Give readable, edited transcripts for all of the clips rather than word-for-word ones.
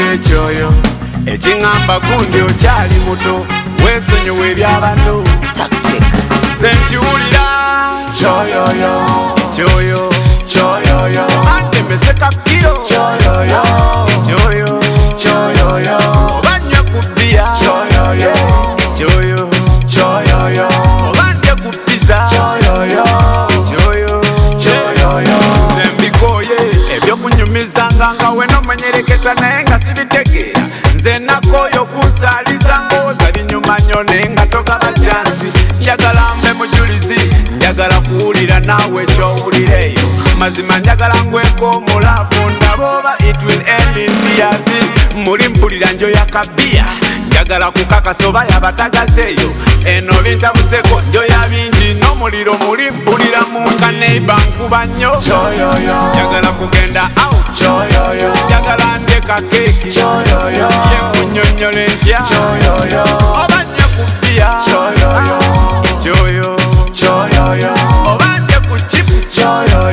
ekyoyo ekingamba gundi okyali muto weesonyiwe ebyabano zenkiwulira kyoyoyo kyoyo kyoyoyo andemeseka kiro kyoyoyo ekyoyo kyoyoyo obanywe ku bbiya kyoyoyo kyoyo kyoyoyo obande ku pizza kyoyoyo kyoyo kyoyoyo zembikoye ebyokunyumizanga nga we nomenyereketa naye nga sibitegeera nze nakoyo kunsaliza ngooza linyuma nnyo naye nga togaba chansi njagala mbe mujulizi njagala kuwulira naawe ekyowulireeyo mazima njagala ngweko omulavu ndabooba it will end in tears muli mpulira njoya kabiya njagala kukakasa oba yabatagazeeyo eno bintabuseko njoya bingi n'omuliro muli mpulira munga neiba nkuba nnyo njagala kugenda out njagala ndeka keeki yenkunyonyola entya oba nnyo ku bbiya ekyoyo obande ku chipusi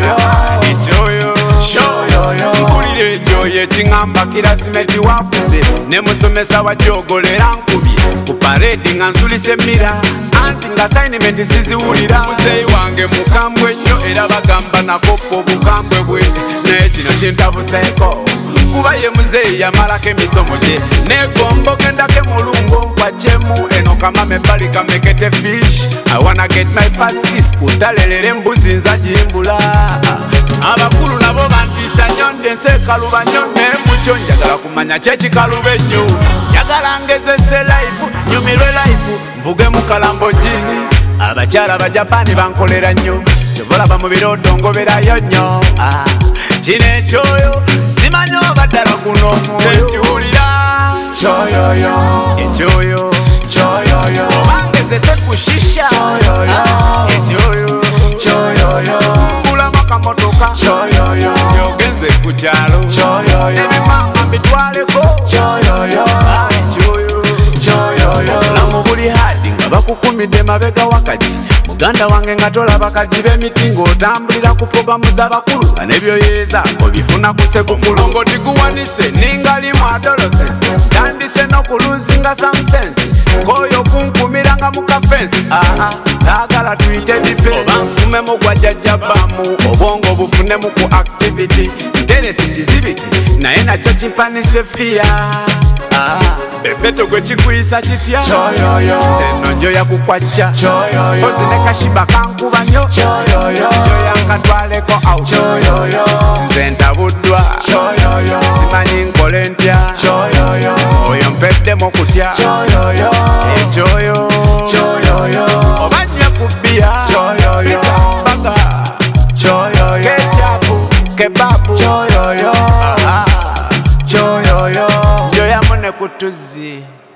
ekyoyo mpulira ekyoyo ekiŋŋamba kirasimeti wakuze ne musomesa wajogolera nkubye ku paredi nga nsulisa emira anti nga sayinimenti siziwulira muzeeyi wange mukambwe nnyo era bagamba nakoppa obukambwe bwe naye kino kintabuseeko kuba ye muzeeyi yamalako emisomo gye negomba ogendako mulungo nkwakyemu eno kamama ebbali kamekete fish I wanna get my first kiss kutalelera embuzi nzagimbula abakulu nabo bantiisa nnyo nti ensi ekaluba nnyo naye mukyo njagala kumanya kyekikaluba ennyo njagala ngezese life nyumirwe life nvuge mu kalambogini abakyala abajapani bankolera nnyo kyobalaba mu birooto ngoberayo nnyo kino ekyoyo simanyi oba ddala guno omwoyo nkiwulira kyoyoyo ekyoyo kyoyoyo obangezese ku shisha ekyoyo kyoyoyo mbulamu akamotoka kyoyoyo yogenze ku kyalo ebimanga mbitwaleko kyoyoyo ekyoyo kyoyoyo lamu buli hadi nga bakukumidde mabega wakati muganda wange nga tolaba kaji b'emiti ng'otambulira ku porogamu z'abakulu nga nebyoyeeza obifuna ku sekukulu tiguwanise ningalimu adolescence tandise n'okuluzinga samusense ng'oyo kunkumiranga mu kafensi zaagala tuyite difensi oba nkumemu gwa jjajjabbamu obwongo bufunemu ku activity nteresi kizibiti naye nakyo kimpanise fiya bebeto gwe kikuyisa kitya zeno njoya kukwajja ozi ne kashiba kankuba nnyo njoya nkatwaleko out nze ntabuddwa simanyi nkole ntya oyo mpeddemu kutya ekyoyo oba nnyo ku bbiya baga kecapu kebabu njoya mune kutuzi